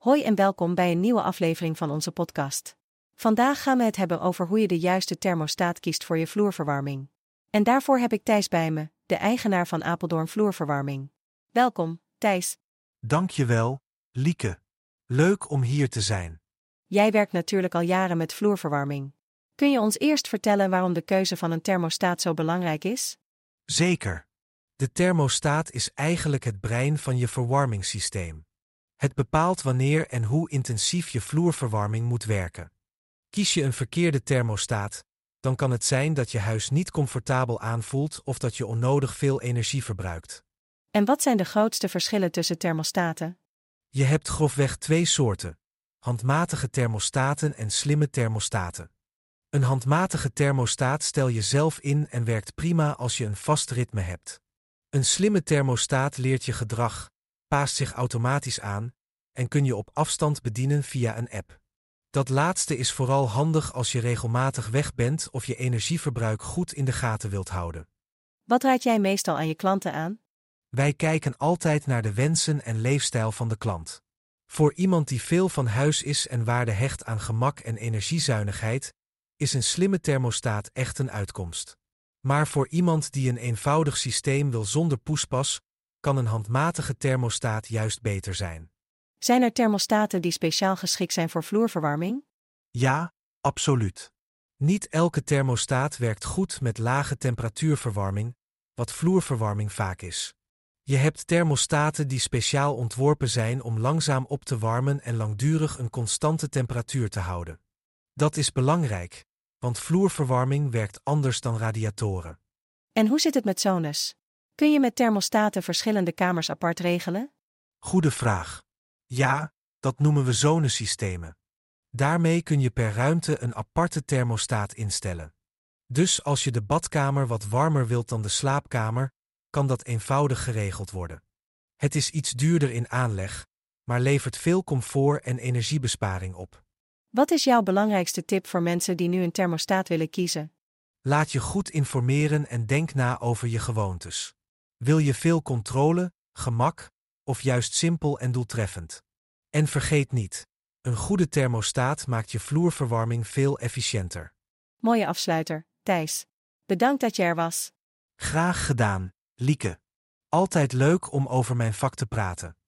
Hoi en welkom bij een nieuwe aflevering van onze podcast. Vandaag gaan we het hebben over hoe je de juiste thermostaat kiest voor je vloerverwarming. En daarvoor heb ik Thijs bij me, de eigenaar van Apeldoorn Vloerverwarming. Welkom, Thijs. Dankjewel, Lieke. Leuk om hier te zijn. Jij werkt natuurlijk al jaren met vloerverwarming. Kun je ons eerst vertellen waarom de keuze van een thermostaat zo belangrijk is? Zeker. De thermostaat is eigenlijk het brein van je verwarmingssysteem. Het bepaalt wanneer en hoe intensief je vloerverwarming moet werken. Kies je een verkeerde thermostaat, dan kan het zijn dat je huis niet comfortabel aanvoelt of dat je onnodig veel energie verbruikt. En wat zijn de grootste verschillen tussen thermostaten? Je hebt grofweg 2 soorten: handmatige thermostaten en slimme thermostaten. Een handmatige thermostaat stel je zelf in en werkt prima als je een vast ritme hebt. Een slimme thermostaat leert je gedrag, paast zich automatisch aan en kun je op afstand bedienen via een app. Dat laatste is vooral handig als je regelmatig weg bent of je energieverbruik goed in de gaten wilt houden. Wat raad jij meestal aan je klanten aan? Wij kijken altijd naar de wensen en leefstijl van de klant. Voor iemand die veel van huis is en waarde hecht aan gemak en energiezuinigheid, is een slimme thermostaat echt een uitkomst. Maar voor iemand die een eenvoudig systeem wil zonder poespas, kan een handmatige thermostaat juist beter zijn. Zijn er thermostaten die speciaal geschikt zijn voor vloerverwarming? Ja, absoluut. Niet elke thermostaat werkt goed met lage temperatuurverwarming, wat vloerverwarming vaak is. Je hebt thermostaten die speciaal ontworpen zijn om langzaam op te warmen en langdurig een constante temperatuur te houden. Dat is belangrijk, want vloerverwarming werkt anders dan radiatoren. En hoe zit het met zones? Kun je met thermostaten verschillende kamers apart regelen? Goede vraag. Ja, dat noemen we zonesystemen. Daarmee kun je per ruimte een aparte thermostaat instellen. Dus als je de badkamer wat warmer wilt dan de slaapkamer, kan dat eenvoudig geregeld worden. Het is iets duurder in aanleg, maar levert veel comfort en energiebesparing op. Wat is jouw belangrijkste tip voor mensen die nu een thermostaat willen kiezen? Laat je goed informeren en denk na over je gewoontes. Wil je veel controle, gemak of juist simpel en doeltreffend? En vergeet niet, een goede thermostaat maakt je vloerverwarming veel efficiënter. Mooie afsluiter, Thijs. Bedankt dat je er was. Graag gedaan, Lieke. Altijd leuk om over mijn vak te praten.